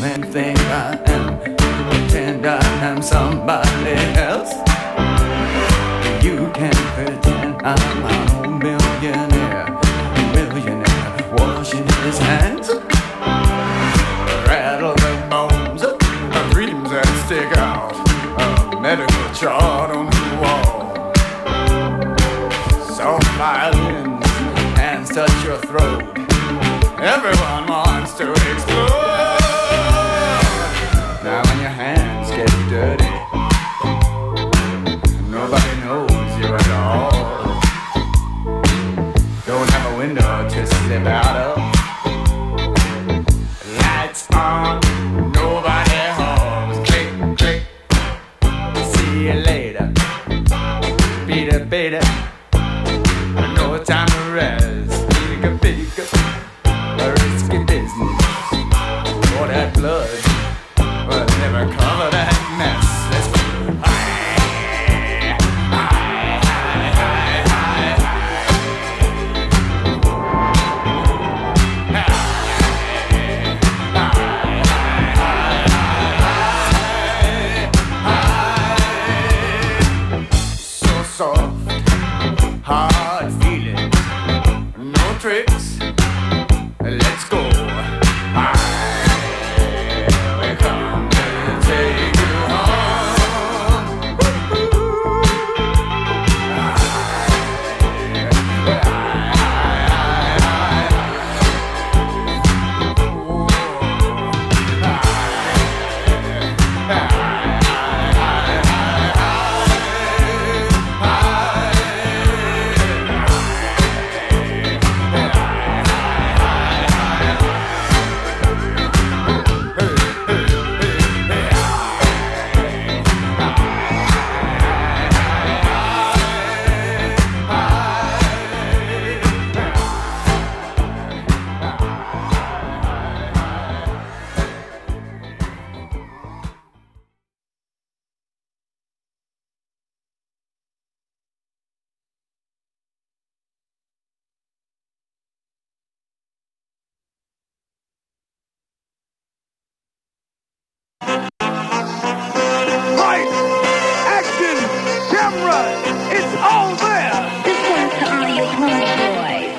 and think I am, pretend I am somebody else. You can pretend I'm my own millionaire washing his hands. Rattle the bones, dreams that stick out, a medical chart on the wall. Soft violins, hands touch your throat. Everyone wants to explode. Now when your hands get dirty, nobody knows you at all. Don't have a window to slip out of. Lights on, nobody home. Click, click. See you later. Peter, Peter. No time to rest. Pika, pika. A risky business. For that blood, but never cover that mess. Let's go. So soft, hard feeling, no tricks. Let's go. We come to take you home. It's all there! This one's to all you homeboys.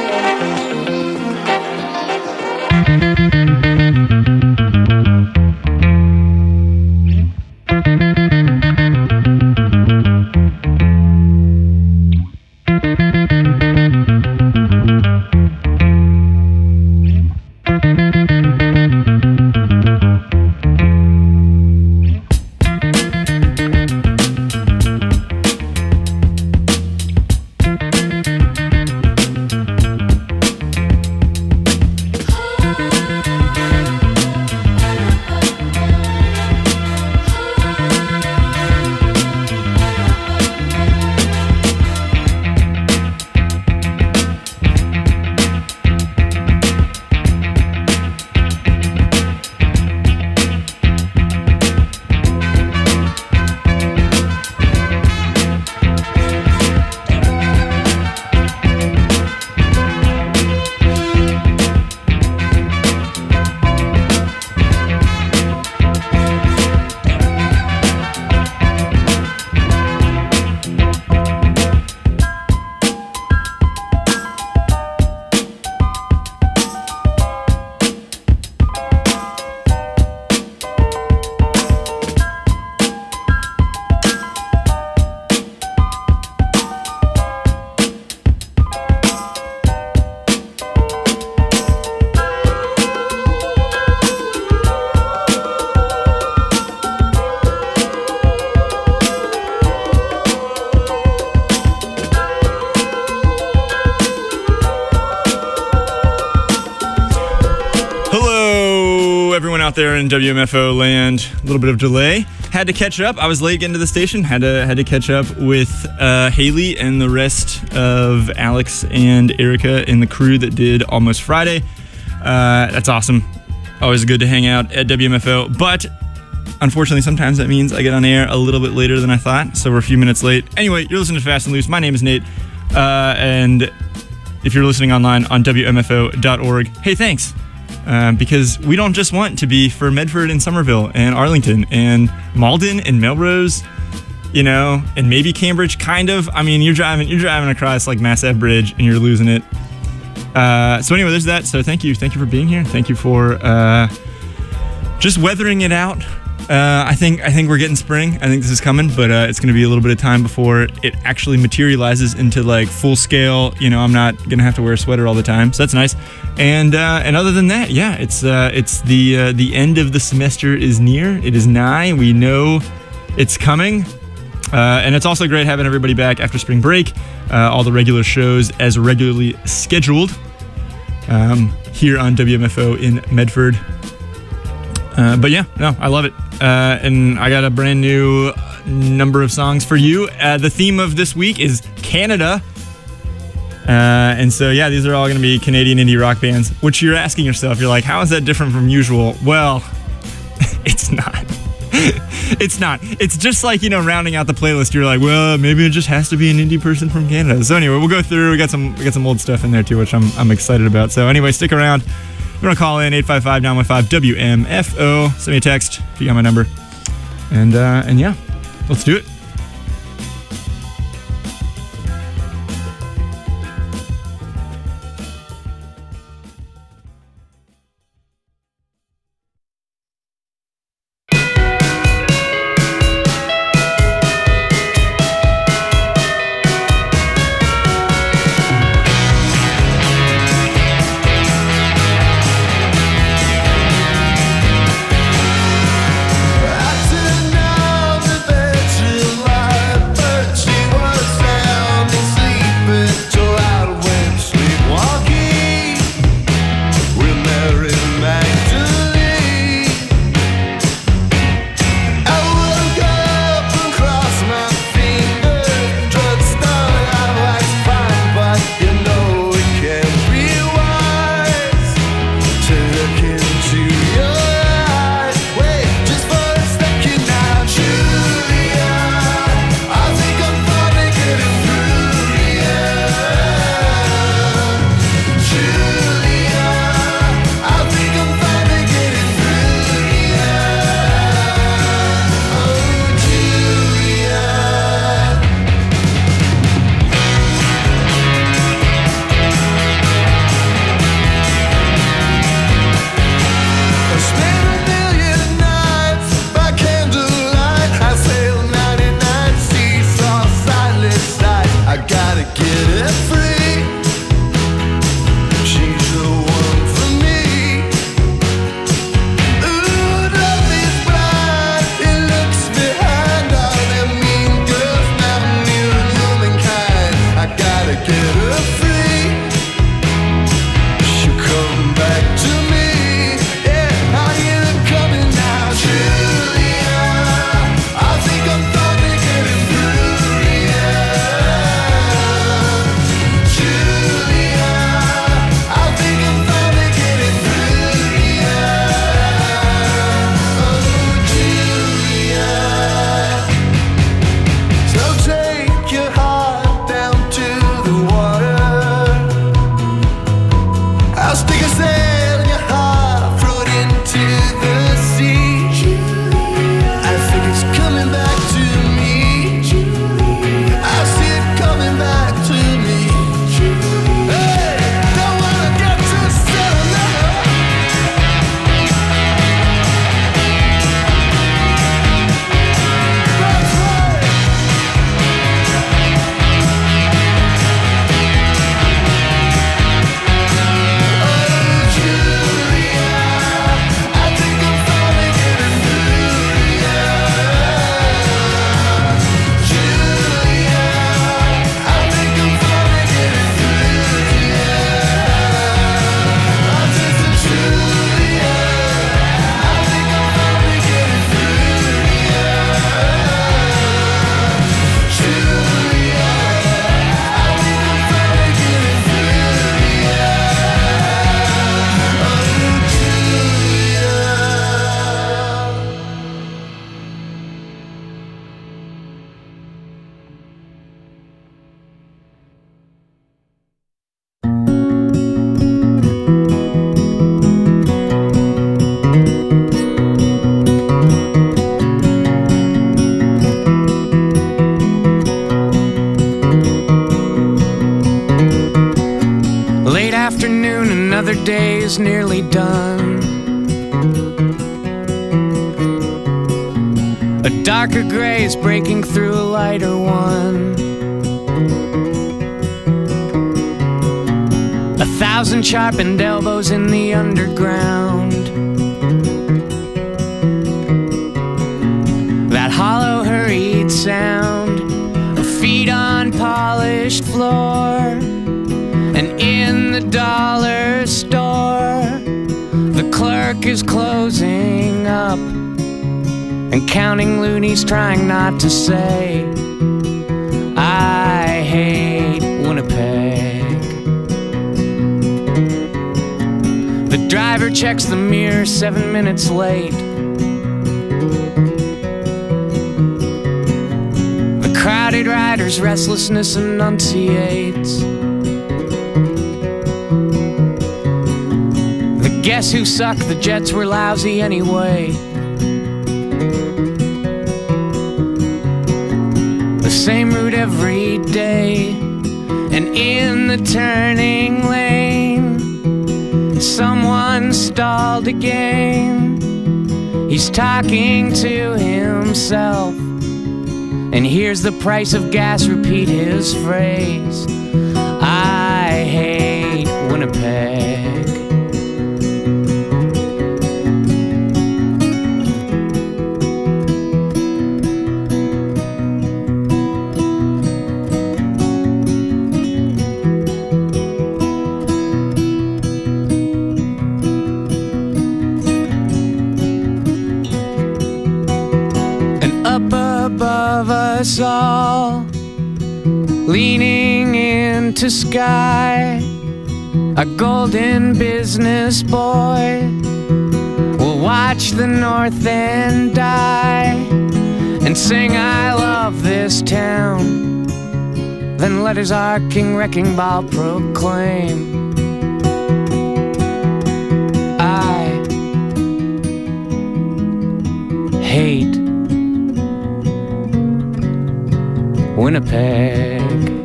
Out there in WMFO land, a little bit of delay. Had to catch up. I was late getting to the station. Had to catch up with Haley and the rest of Alex and Erica and the crew that did Almost Friday. That's awesome. Always good to hang out at WMFO. But unfortunately, sometimes that means I get on air a little bit later than I thought. So we're a few minutes late. Anyway, you're listening to Fast and Loose. My name is Nate. And if you're listening online on WMFO.org, hey, thanks. because we don't just want to be for Medford and Somerville and Arlington and Malden and Melrose, you know, and maybe Cambridge, kind of. I mean, you're driving across like Mass Ave Bridge and you're losing it. So anyway, there's that. So thank you for being here. Thank you for just weathering it out. I think we're getting spring. I think this is coming, but it's going to be a little bit of time before it actually materializes into like full scale. You know, I'm not going to have to wear a sweater all the time, so that's nice. And other than that, yeah, it's the end of the semester is near. It is nigh. We know it's coming. And it's also great having everybody back after spring break. All the regular shows as regularly scheduled here on WMFO in Medford. But yeah, no, I love it. And I got a brand new number of songs for you. The theme of this week is Canada. And so, yeah, these are all going to be Canadian indie rock bands, which you're asking yourself, you're like, how is that different from usual? Well, it's not. It's not. It's just like, you know, rounding out the playlist. You're like, well, maybe it just has to be an indie person from Canada. So anyway, we'll go through. We got some old stuff in there too, which I'm excited about. So anyway, stick around. If you want to call in 855-915-WMFO. Send me a text if you got my number. And yeah, let's do it. I don't know the bedroom. darker grays breaking through a lighter one. 1,000 sharpened elbows in the underground. That hollow, hurried sound of feet on polished floor. And in the dollar store, the clerk is closing up and counting loonies, trying not to say, I hate Winnipeg. The driver checks the mirror 7 minutes late. The crowded rider's restlessness enunciates. The guess who sucked, the Jets were lousy anyway. The same route every day, and in the turning lane, someone stalled again. He's talking to himself, and hears the price of gas repeat his phrase, I hate Winnipeg. Above us all, leaning into sky, a golden business boy will watch the north end die and sing I love this town, then let his arcing wrecking ball proclaim, I hate Winnipeg.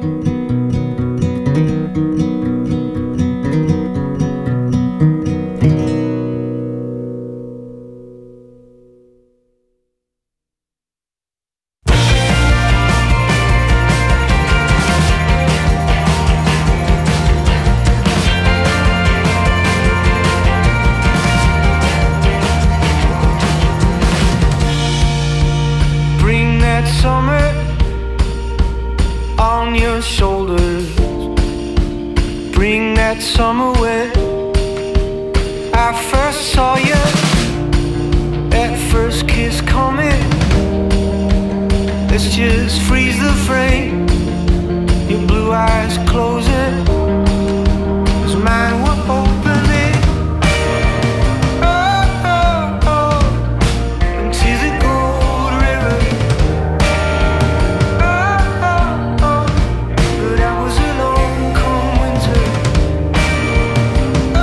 Bring that summer on your shoulders. Bring that summer when I first saw you, that first kiss coming. Let's just freeze the frame, your blue eyes closing, 'cause mine were opening. Oh, oh, oh, into the gold river. Oh, but I was alone come winter. Oh,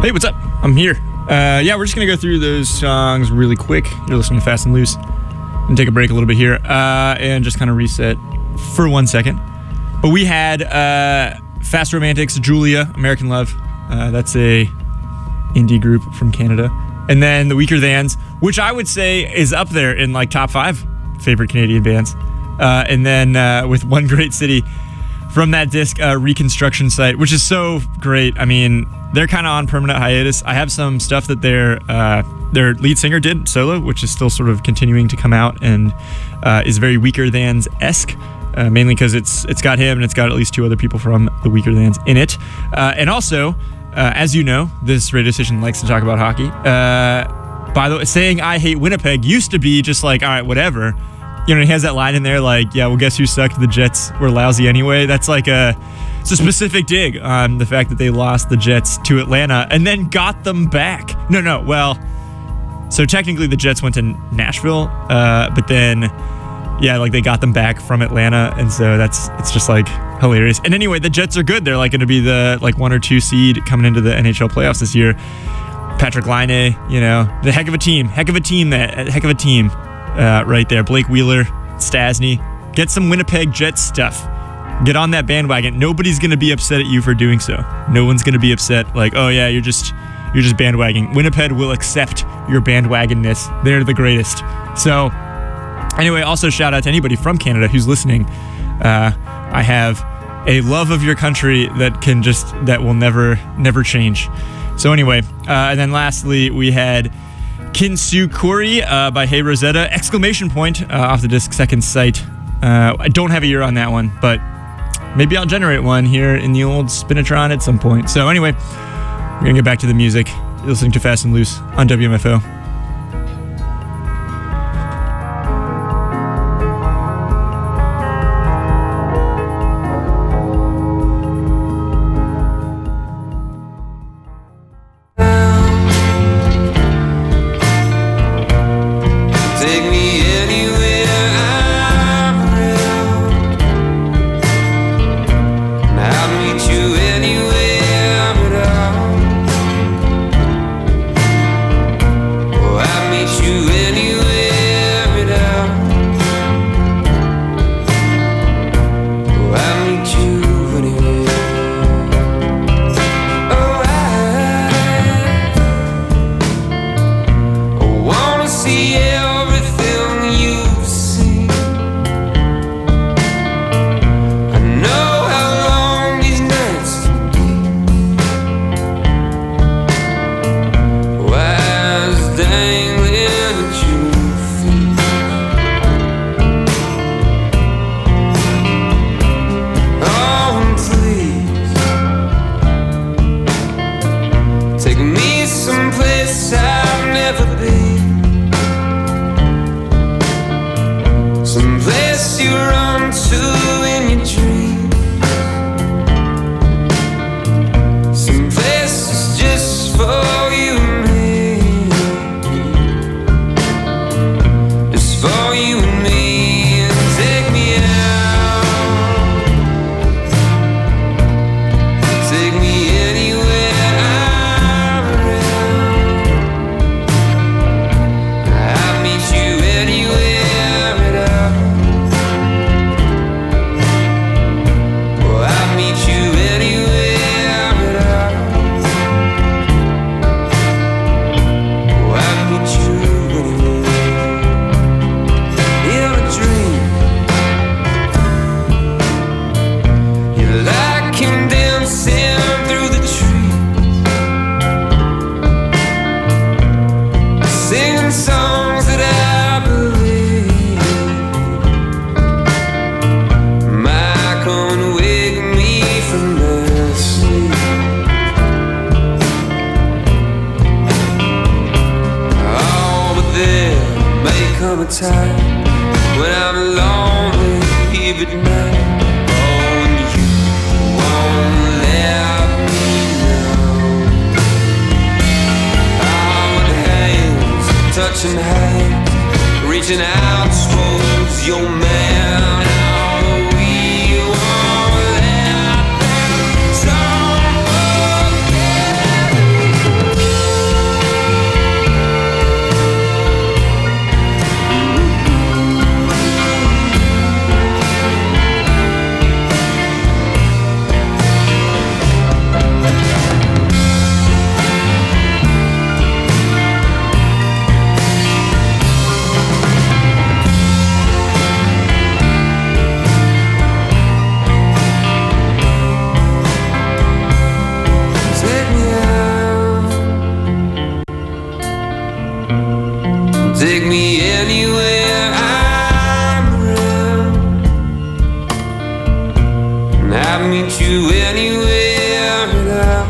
Hey, what's up? I'm here. Yeah, we're just going to go through those songs really quick. You're listening to Fast and Loose. And take a break a little bit here and just kind of reset for 1 second. But we had Fast Romantics, Julia, American Love. That's a indie group from Canada. And then The Weaker Thans, which I would say is up there in like top 5 favorite Canadian bands. And then with One Great City from that disc, Reconstruction Site, which is so great. I mean, they're kind of on permanent hiatus. I have some stuff that their lead singer did solo, which is still sort of continuing to come out and is very Weaker Thans-esque. Mainly because it's got him and it's got at least 2 other people from the Weaker Thans in it. And also, as you know, this radio station likes to talk about hockey. By the way, saying I hate Winnipeg used to be just like, all right, whatever. You know, he has that line in there like, yeah, well, guess who sucked? The Jets were lousy anyway. That's like it's a specific dig on the fact that they lost the Jets to Atlanta and then got them back. No, well, so technically the Jets went to Nashville, but then, yeah, like they got them back from Atlanta, and so it's just like hilarious. And anyway, the Jets are good. They're like going to be the like 1 or 2 seed coming into the NHL playoffs this year. Patrick Laine, you know, the heck of a team right there. Blake Wheeler, Stasny, get some Winnipeg Jets stuff. Get on that bandwagon. Nobody's going to be upset at you for doing so. No one's going to be upset like, oh yeah, you're just bandwagoning. Winnipeg will accept your bandwagonness. They're the greatest. So anyway, also shout out to anybody from Canada who's listening. I have a love of your country that will never change. So anyway, and then lastly, we had Kinsukuri by Hey Rosetta, ! Off the disc Second Sight. I don't have a year on that one, but maybe I'll generate one here in the old Spinatron at some point. So anyway, we're going to get back to the music. You're listening to Fast and Loose on WMFO. time when I'm lonely here at night. Oh, and you won't let me know. Our hands touching hands, reaching out towards your man. Oh, we won't let them. Don't forget. take me anywhere I'm around, and I'll meet you anywhere without.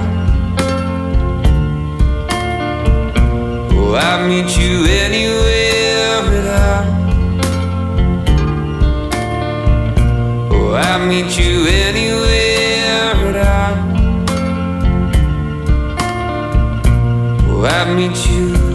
Oh, I'll meet you anywhere without. Oh, I'll meet you anywhere without. Oh, I'll meet you anywhere.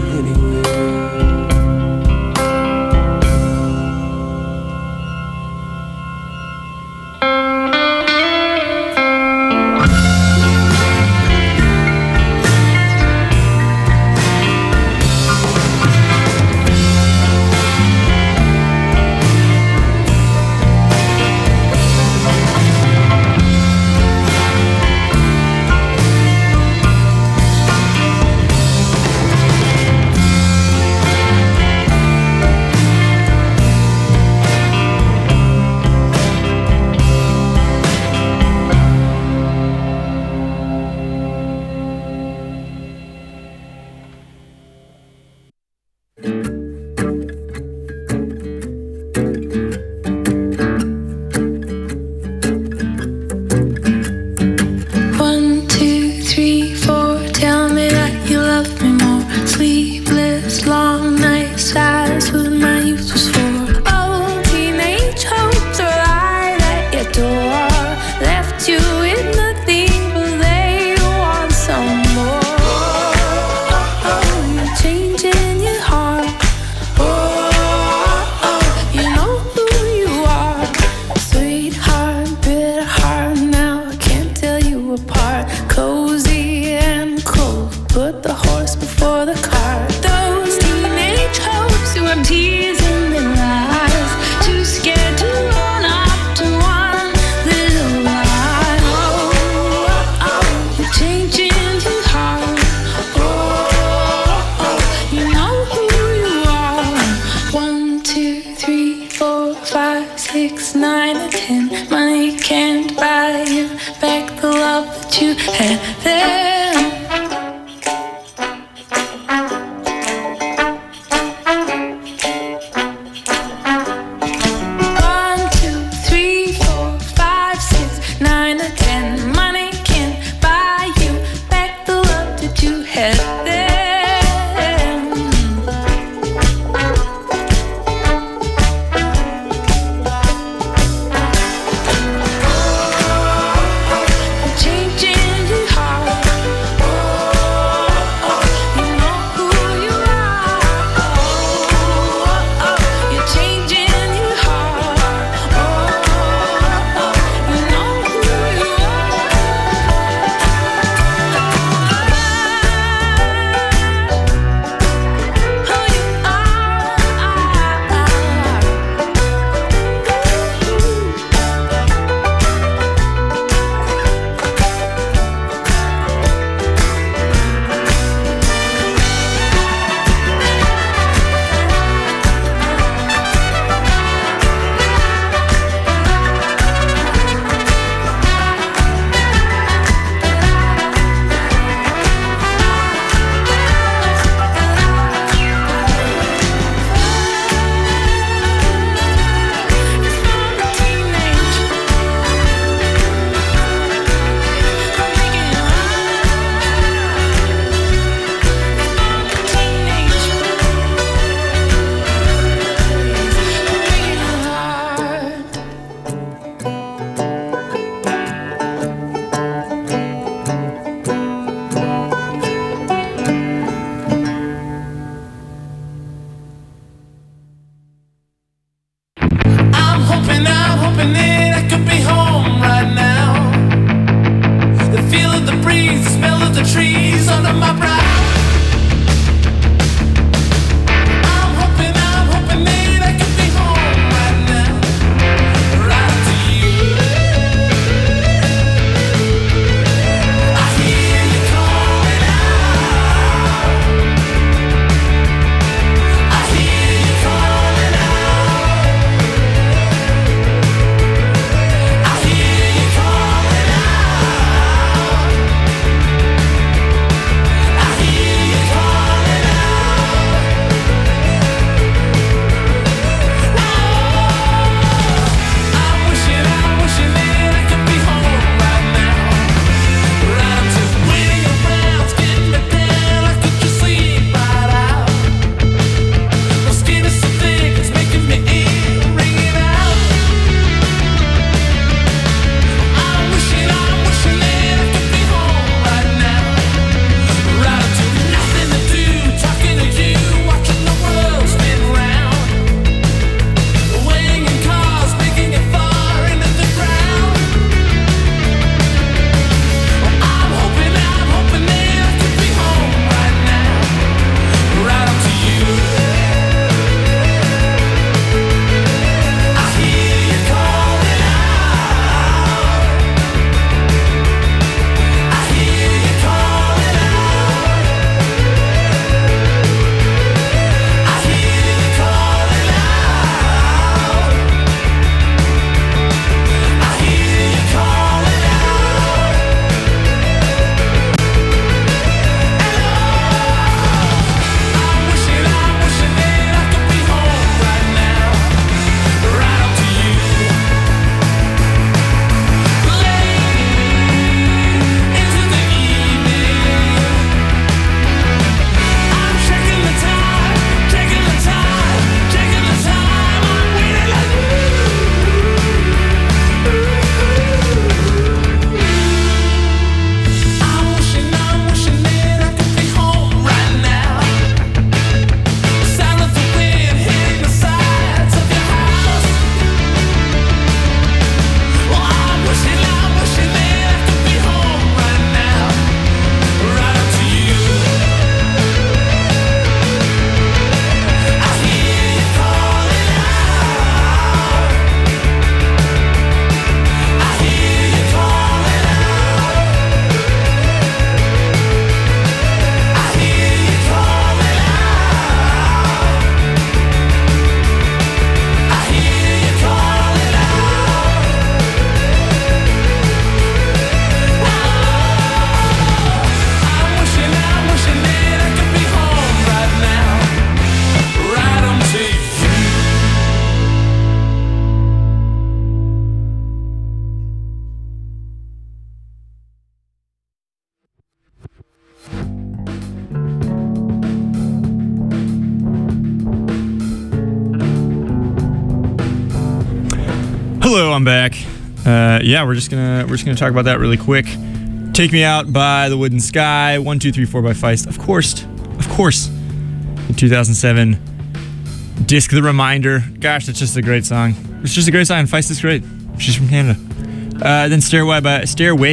Hello, I'm back. Yeah, we're just gonna talk about that really quick. Take Me Out by The Wooden Sky, 1, 2, 3, 4 by Feist. Of course. The 2007 disc, The Reminder. Gosh, that's just a great song. It's just a great song. Feist is great. She's from Canada. Then Stairway by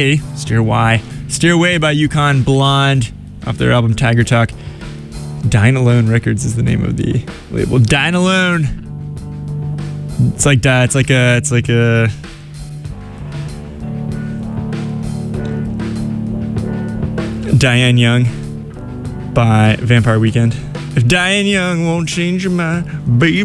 Yukon Blonde off their album Tiger Talk. Dine Alone Records is the name of the label. Dine Alone. It's like a Diane Young by Vampire Weekend. If Diane Young won't change your mind, baby.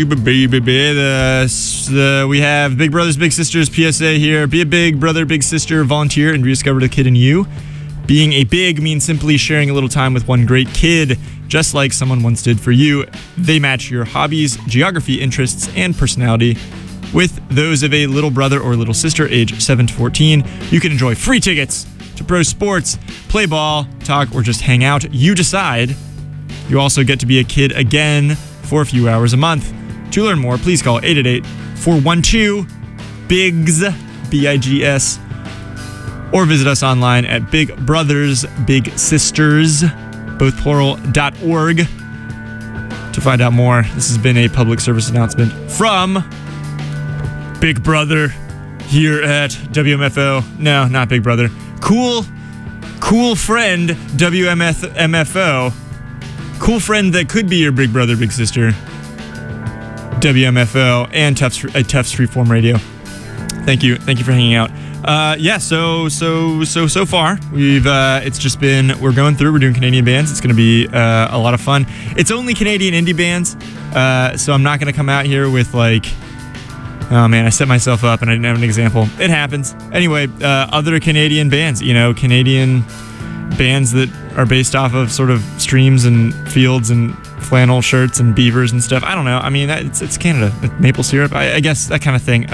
We have Big Brothers Big Sisters PSA here. Be a big brother, big sister, volunteer, and rediscover the kid in you. Being a big means simply sharing a little time with one great kid, just like someone once did for you. They match your hobbies, geography, interests, and personality with those of a little brother or little sister age 7 to 14. You can enjoy free tickets to pro sports, play ball, talk, or just hang out. You decide. You also get to be a kid again for a few hours a month. To learn more, please call 888-412-BIGS, B-I-G-S, or visit us online at Big Brothers Big Sisters, both plural.org, to find out more. This has been a public service announcement from Big Brother here at WMFO. No, not Big Brother. Cool friend WMFO. Cool friend that could be your big brother, big sister. WMFO and Tufts Freeform Radio. Thank you for hanging out. So far we're going through. We're doing Canadian bands. It's going to be a lot of fun. It's only Canadian indie bands, so I'm not going to come out here with like, oh man, I set myself up and I didn't have an example. It happens. Anyway, other Canadian bands, Canadian bands that are based off of sort of streams and fields and flannel shirts and beavers and stuff. I don't know. I mean, it's Canada. Maple syrup, I guess, that kind of thing.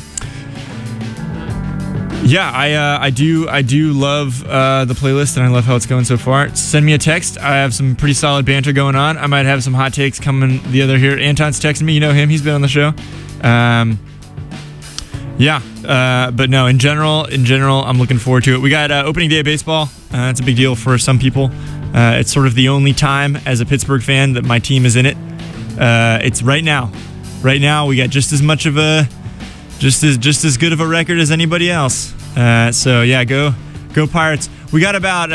I do love the playlist, and I love how it's going so far. Send me a text. I have some pretty solid banter going on. I might have some hot takes coming the other here. Anton's texting me. You know him. He's been on the show. But no, in general, I'm looking forward to it. We got opening day of baseball. It's a big deal for some people. It's sort of the only time as a Pittsburgh fan that my team is in it. It's right now. Right now, we got just as much of just as good of a record as anybody else. So yeah, go Pirates. We got about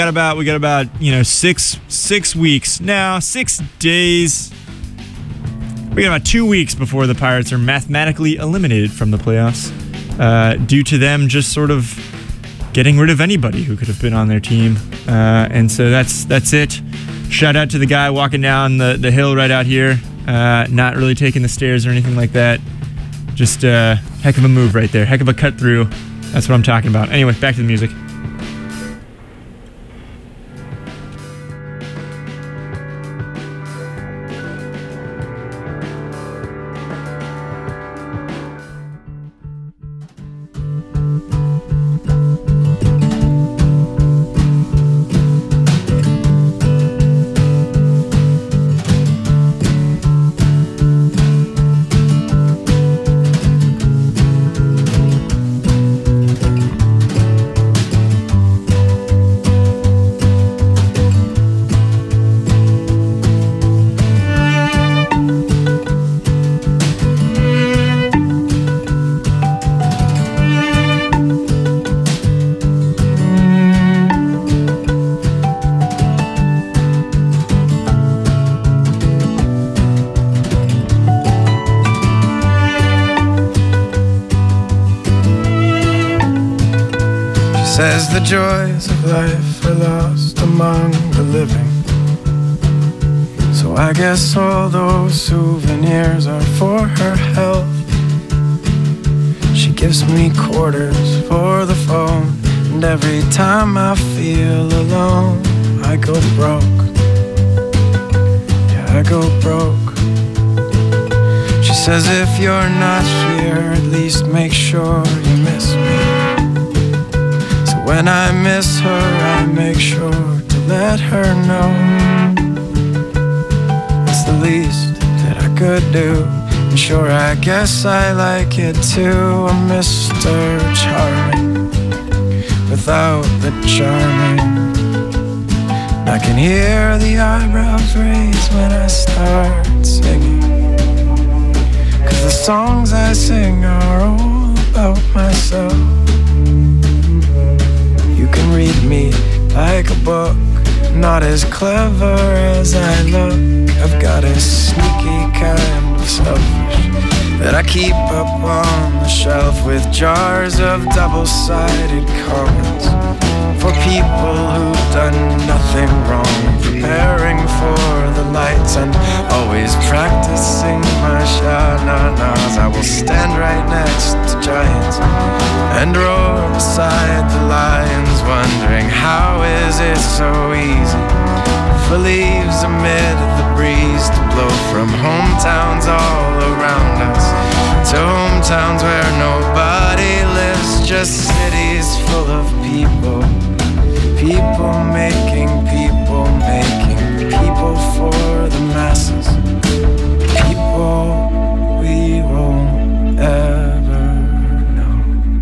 6 weeks now, 6 days. We got about 2 weeks before the Pirates are mathematically eliminated from the playoffs, due to them just sort of getting rid of anybody who could have been on their team. And so that's it. Shout out to the guy walking down the hill right out here, not really taking the stairs or anything like that. Just heck of a move right there. Heck of a cut through. That's what I'm talking about. Anyway, back to the music. Says the joys of life are lost among the living. So I guess all those souvenirs are for her health. She gives me quarters for the phone, and every time I feel alone, I go broke. Yeah, I go broke. She says if you're not here, at least make sure you miss me. When I miss her, I make sure to let her know. It's the least that I could do. Sure, I guess I like it too. I'm Mr. Charming without the charming. I can hear the eyebrows raise when I start singing, 'cause the songs I sing are all about myself. You can read me like a book, not as clever as I look. I've got a sneaky kind of selfish that I keep up on the shelf with jars of double-sided comments for people who've done nothing wrong, preparing for the lights and always practicing my sha-na-nas. I will stand right next to giants and roar beside the lions, wondering how is it so easy for leaves amid the breeze to blow from hometowns all around us to hometowns where nobody lives, just cities full of people. People making people for the masses. People we won't ever know.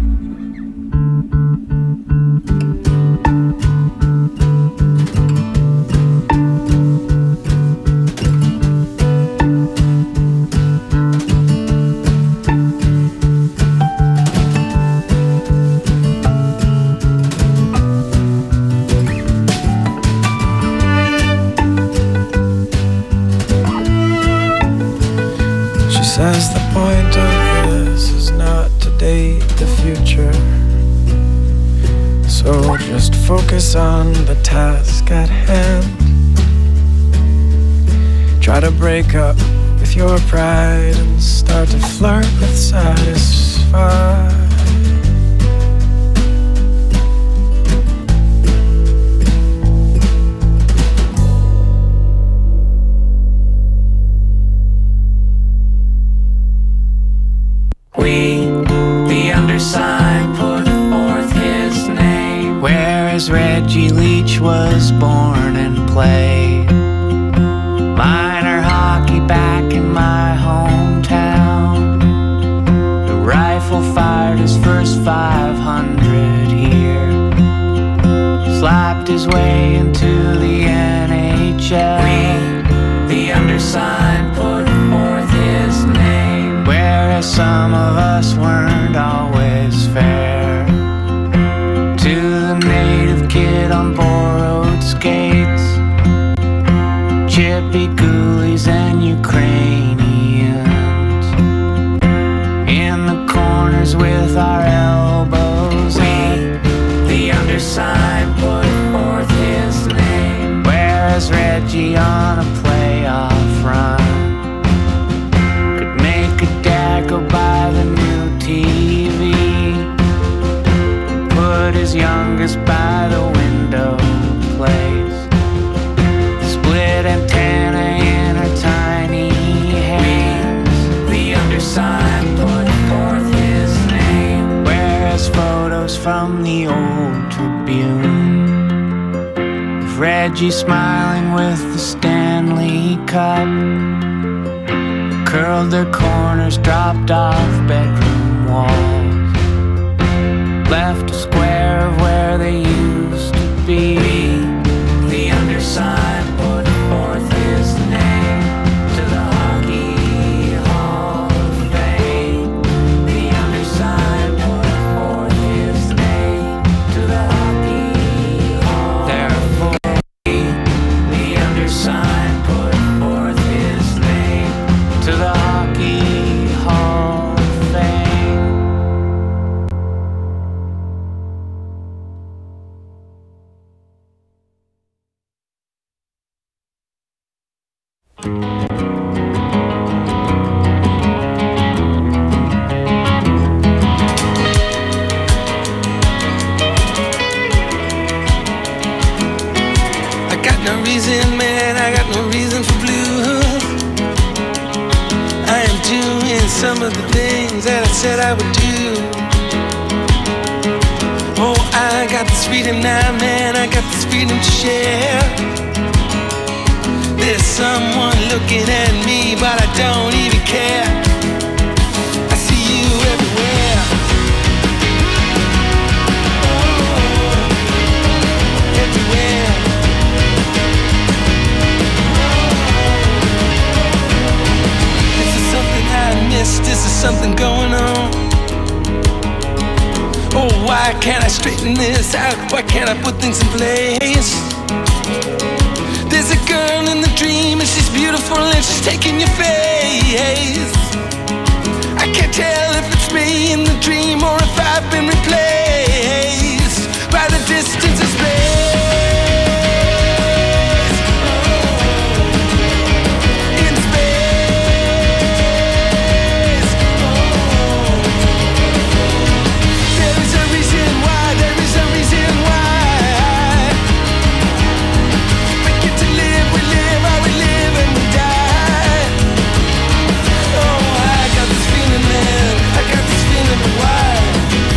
Says the point of this is not to date the future, so just focus on the task at hand. Try to break up with your pride and start to flirt with satisfied. We, the undersigned, put forth his name, whereas Reggie Leach was born and played minor hockey back in my hometown. The rifle fired his first 500 here, slapped his way into the NHL. We, the undersigned, put forth his name, whereas some of us weren't always fair to the native kid on borrowed skates, chippy ghoulies and Ukrainians in the corners with our elbows. We, the undersigned, put forth his name, whereas Reggie on a playoff run go buy the new TV, put his youngest by the window place, split antenna in her tiny hands. The undersigned put forth his name, whereas photos from the old Tribune of Reggie smiling with the Stanley Cup, curled their corners, dropped off bedroom walls, left a square of where they used to be. The undersigned put forth his name to the Hockey Hall of Fame. The undersigned put forth his name to the Hockey Hall. Therefore, the undersigned put forth his name to the Hockey Hall of Fame. I got no reason, man, I got no reason for blues. I am doing some of the things that I said I would do. Oh, I got this freedom now, man, I got this freedom to share. There's someone looking at me, but I don't even care. something going on. Oh, why can't I straighten this out? Why can't I put things in place? There's a girl in the dream and she's beautiful and she's taking your face. I can't tell if it's me in the dream or if I've been replaced by the distance of space. In space. There is a reason why, there is a reason why we get to live, we live, how we live and we die. Oh, I got this feeling, man, I got this feeling of why.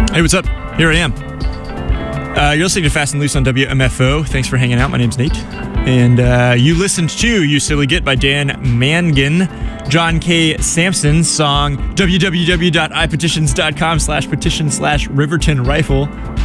Hey, what's up? Here I am. You're listening to Fast and Loose on WMFO. Thanks for hanging out. My name's Nate. And you listened to You Silly Git by Dan Mangan, John K. Sampson's song www.ipetitions.com/petition/Riverton Rifle/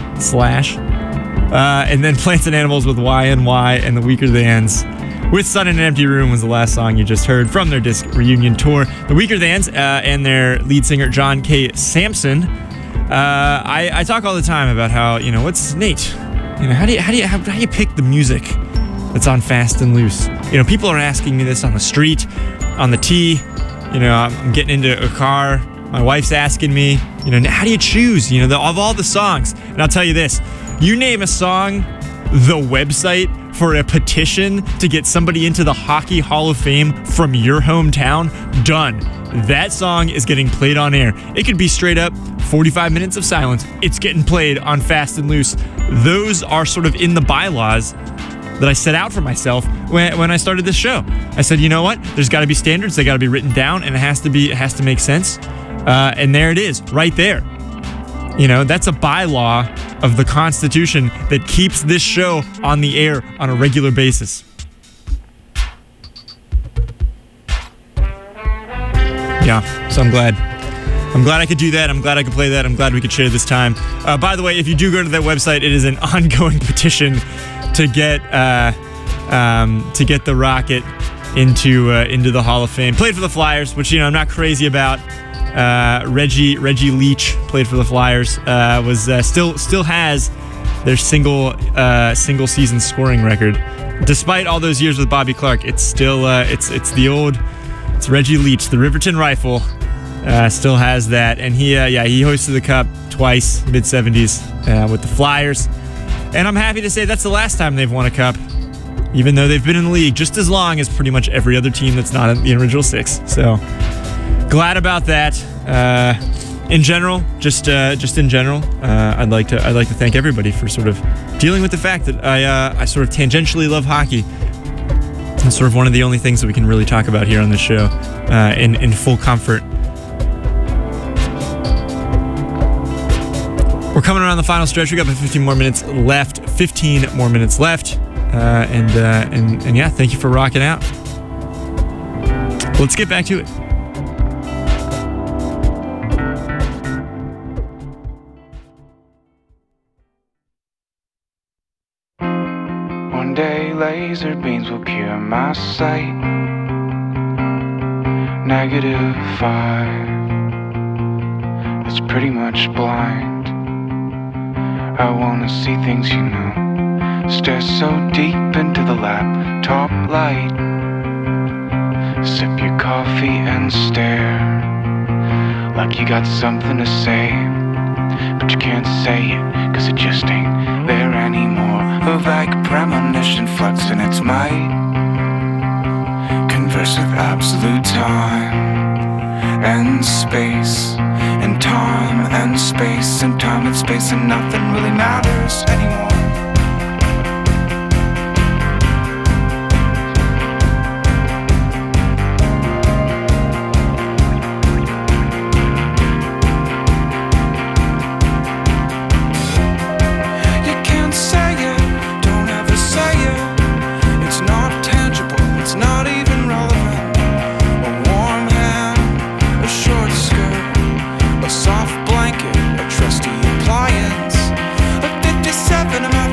and then Plants and Animals with YNY and the Weaker Thans with Sun in an Empty Room was the last song you just heard from their disc reunion tour. The Weaker Thans and their lead singer John K. Sampson. I talk all the time about how, what's Nate? How do you pick the music that's on Fast and Loose? People are asking me this on the street, on the T. I'm getting into a car. My wife's asking me, how do you choose, of all the songs? And I'll tell you this, you name a song, the website for a petition to get somebody into the Hockey Hall of Fame from your hometown, done. That song is getting played on air. It could be straight up 45 minutes of silence. It's getting played on Fast and Loose. Those are sort of in the bylaws that I set out for myself when I started this show. I said, you know what? There's got to be standards. They got to be written down, and it has to make sense. And there it is, right there. That's a bylaw of the Constitution that keeps this show on the air on a regular basis. Yeah, so I'm glad I could do that. I'm glad I could play that. I'm glad we could share this time. By the way, if you do go to that website, it is an ongoing petition to get the Rocket into the Hall of Fame. Played for the Flyers, which I'm not crazy about. Reggie Leach played for the Flyers. Still has their single season scoring record, despite all those years with Bobby Clark. It's still it's Reggie Leach, the Riverton Rifle, still has that, and he hoisted the cup twice, mid-70s, with the Flyers. And I'm happy to say that's the last time they've won a cup, even though they've been in the league just as long as pretty much every other team that's not in the original six. So glad about that. In general, just in general, I'd like to thank everybody for sort of dealing with the fact that I sort of tangentially love hockey. It's sort of one of the only things that we can really talk about here on this show in full comfort. We're coming around the final stretch. We got about 15 more minutes left. And yeah, thank you for rocking out. Let's get back to it. One day laser beams will cure my sight. -5. It's pretty much blind. I wanna see things, Stare so deep into the laptop light. Sip your coffee and stare like you got something to say, but you can't say it, 'cause it just ain't there anymore. A vague premonition flux in its might. Converse with absolute time and space, and time and space, and time and space, and nothing really matters anymore. Soft blanket, a trusty appliance, a 57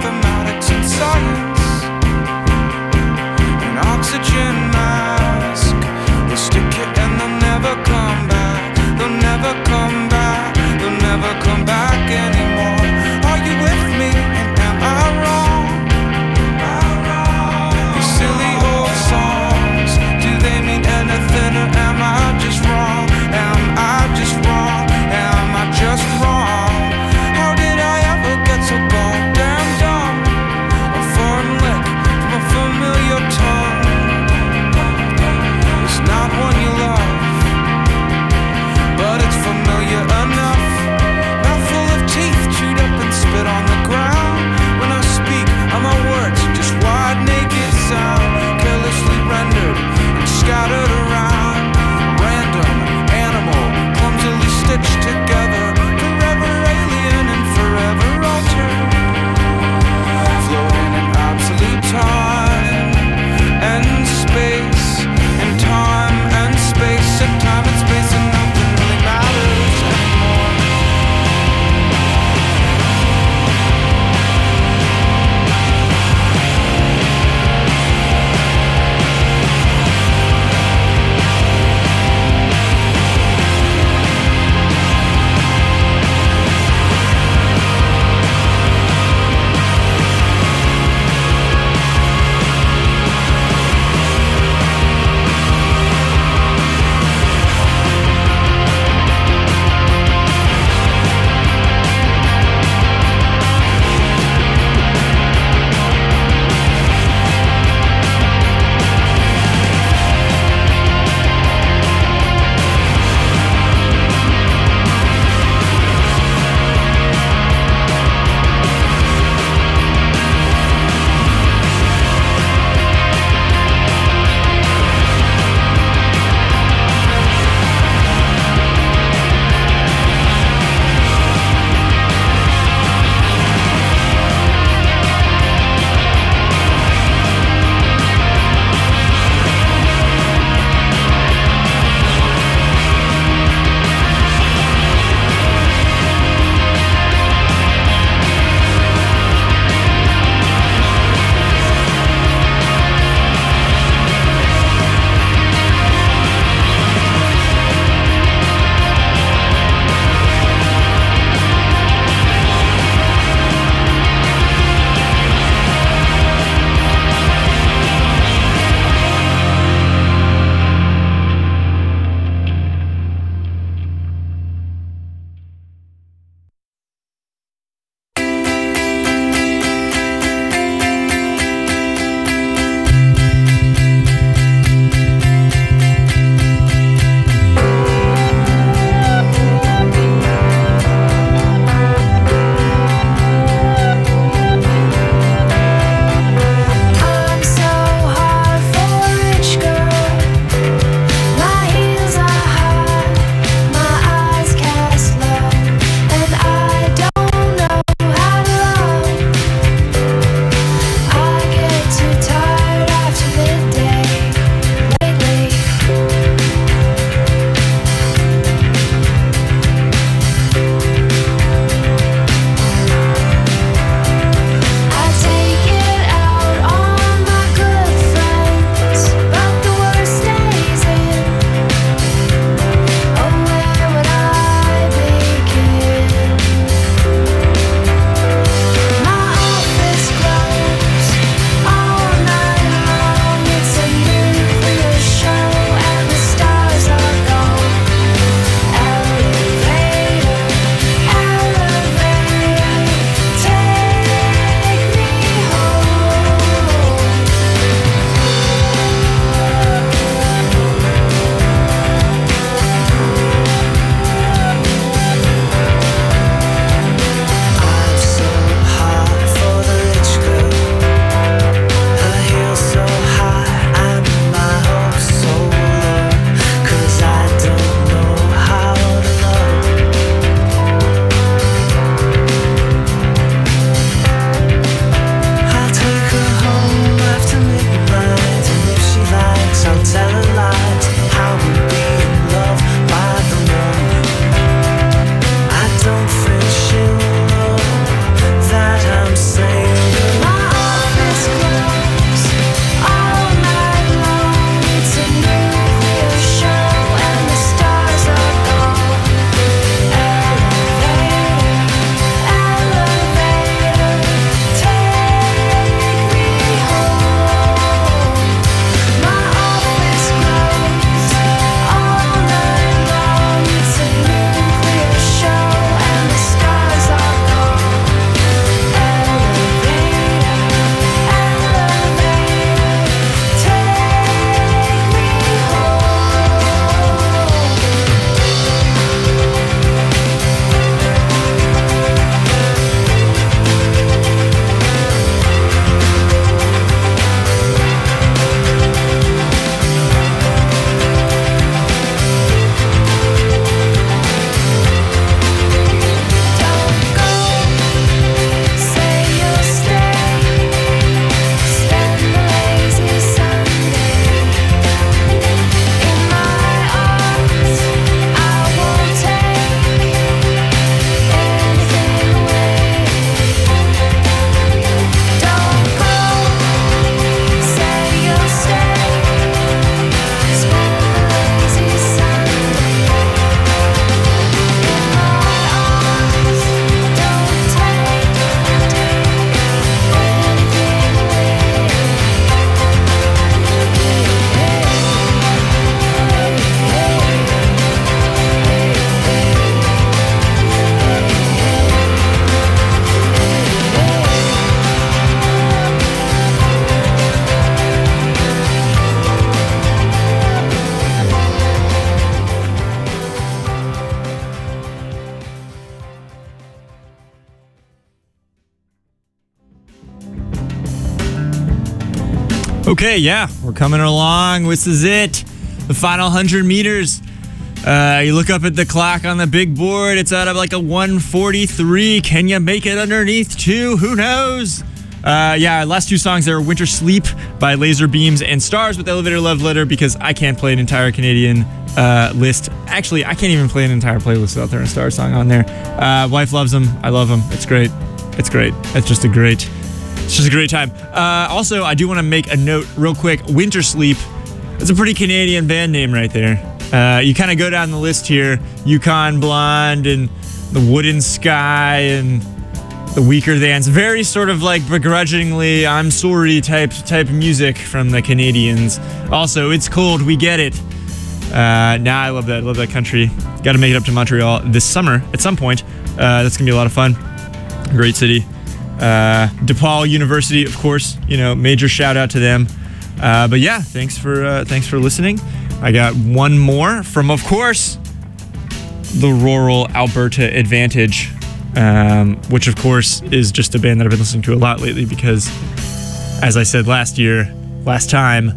Okay, yeah, we're coming along. This is it. The final 100 meters. You look up at the clock on the big board. It's out of like a 1:43. Can you make it underneath 2? Who knows? Yeah, last two songs there are Winter Sleep by Laser Beams and Stars with Elevator Love Letter, because I can't play an entire Canadian list. Actually, I can't even play an entire playlist without there a Star song on there. Wife loves them. I love them. It's great. It's great. It's just a great time. Also, I do want to make a note real quick. Winter Sleep. It's a pretty Canadian band name right there. You kind of go down the list here. Yukon Blonde and The Wooden Sky and The Weaker Thans. Very sort of like begrudgingly, I'm sorry type music from the Canadians. Also, It's Cold, We Get It. I love that. I love that country. Got to make it up to Montreal this summer at some point. That's going to be a lot of fun. Great city. DePaul University, of course, major shout out to them. But yeah, thanks for listening. I got one more from, of course, the Rural Alberta Advantage, which of course is just a band that I've been listening to a lot lately because, as I said last time,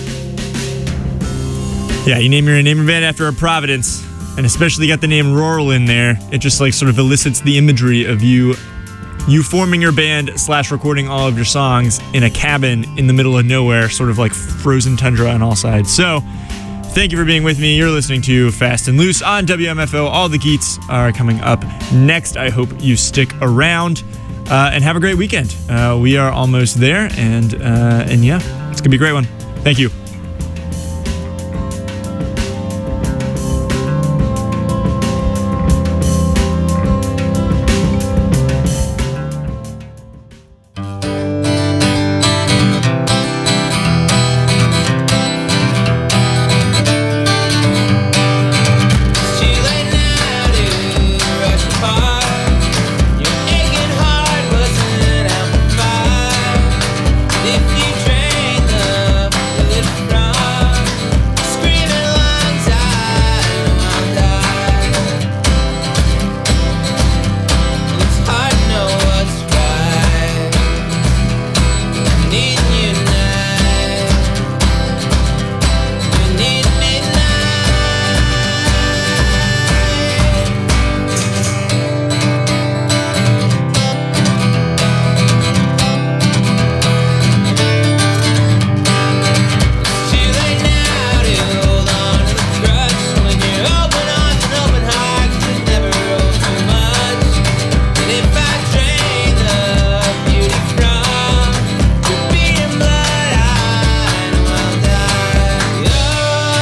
yeah, you name your band after a province, and especially got the name Rural in there. It just like sort of elicits the imagery of you forming your band / recording all of your songs in a cabin in the middle of nowhere, sort of like frozen tundra on all sides. So, thank you for being with me. You're listening to Fast and Loose on WMFO. All the Geets are coming up next. I hope you stick around and have a great weekend. We are almost there, and yeah, it's gonna be a great one. Thank you.